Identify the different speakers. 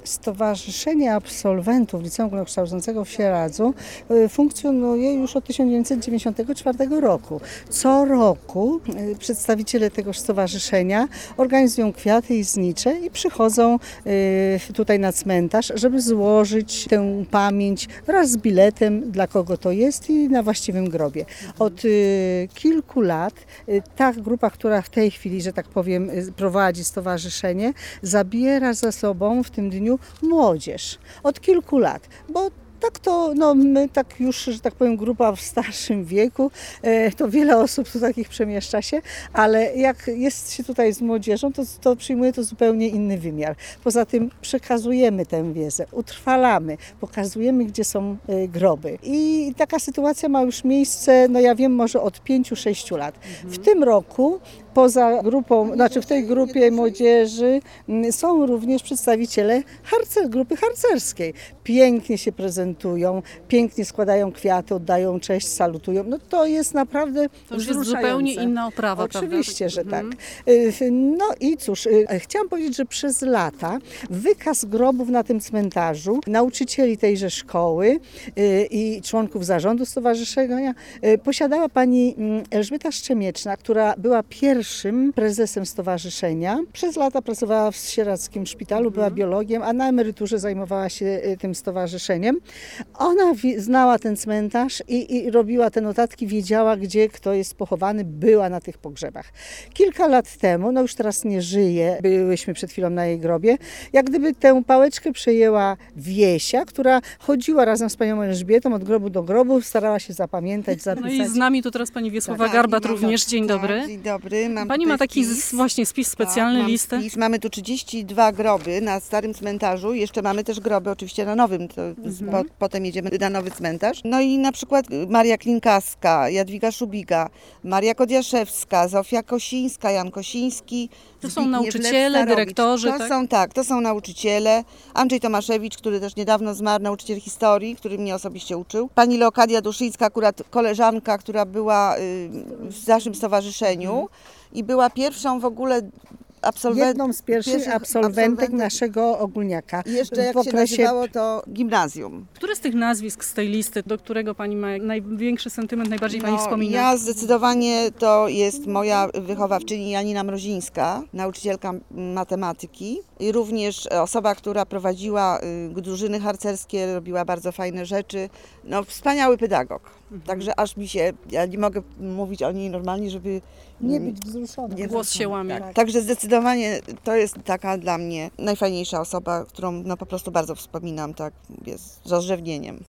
Speaker 1: Stowarzyszenie Absolwentów Liceum Ogólnokształcącego w Sieradzu funkcjonuje już od 1994 roku. Co roku przedstawiciele tegoż stowarzyszenia organizują kwiaty i znicze i przychodzą tutaj na cmentarz, żeby złożyć tę pamięć wraz z biletem, dla kogo to jest i na właściwym grobie. Od kilku lat ta grupa, która w tej chwili, że tak powiem, prowadzi stowarzyszenie, zabiera za sobą w tym dniu młodzież. Od kilku lat, bo tak to, my tak już, że tak powiem, grupa w starszym wieku, to wiele osób tu takich przemieszcza się, ale jak jest się tutaj z młodzieżą, to przyjmuje to zupełnie inny wymiar. Poza tym przekazujemy tę wiedzę, utrwalamy, pokazujemy, gdzie są groby. I taka sytuacja ma już miejsce, ja wiem, może od 5-6 lat. W tym roku poza grupą, w tej grupie młodzieży są również przedstawiciele grupy harcerskiej. Pięknie się prezentują, pięknie składają kwiaty, oddają cześć, salutują. To jest naprawdę
Speaker 2: to już jest zupełnie inna oprawa,
Speaker 1: oczywiście,
Speaker 2: prawda?
Speaker 1: że tak. I cóż, chciałam powiedzieć, że przez lata wykaz grobów na tym cmentarzu, nauczycieli tejże szkoły i członków zarządu stowarzyszenia posiadała pani Elżbieta Szczemieczna, która była pierwszym prezesem stowarzyszenia. Przez lata pracowała w sieradzkim szpitalu, była biologiem, a na emeryturze zajmowała się tym stowarzyszeniem. Ona znała ten cmentarz i robiła te notatki, wiedziała, gdzie kto jest pochowany, była na tych pogrzebach. Kilka lat temu, już teraz nie żyje, byłyśmy przed chwilą na jej grobie, jak gdyby tę pałeczkę przejęła Wiesia, która chodziła razem z panią Elżbietą od grobu do grobu, starała się zapamiętać, zapisać.
Speaker 2: I z nami tu teraz pani Wiesława Garbat również. Dzień dobry.
Speaker 3: Dzień dobry.
Speaker 2: Pani ma taki właśnie spis specjalny, listę.
Speaker 3: Mamy tu 32 groby na starym cmentarzu. Jeszcze mamy też groby oczywiście na nowym. Potem jedziemy na nowy cmentarz. I na przykład Maria Klinkaska, Jadwiga Szubiga, Maria Kodiaszewska, Zofia Kosińska, Jan Kosiński.
Speaker 2: To są nauczyciele, dyrektorzy.
Speaker 3: To są nauczyciele. Andrzej Tomaszewicz, który też niedawno zmarł, nauczyciel historii, który mnie osobiście uczył. Pani Leokadia Duszyńska, akurat koleżanka, która była w naszym stowarzyszeniu i była pierwszą w ogóle
Speaker 1: jedną z pierwszych absolwentek naszego ogólniaka.
Speaker 3: I jeszcze jak się nazywało to gimnazjum.
Speaker 2: Które z tych nazwisk z tej listy, do którego pani ma największy sentyment, najbardziej pani wspomina?
Speaker 3: Ja zdecydowanie to jest moja wychowawczyni Janina Mrozińska, nauczycielka matematyki i również osoba, która prowadziła drużyny harcerskie, robiła bardzo fajne rzeczy. Wspaniały pedagog. Także ja nie mogę mówić o niej normalnie, żeby
Speaker 1: nie być wzruszony.
Speaker 2: Głos się łamie.
Speaker 3: Tak. Także zdecydowanie to jest taka dla mnie najfajniejsza osoba, którą po prostu bardzo wspominam, z rozrzewnieniem.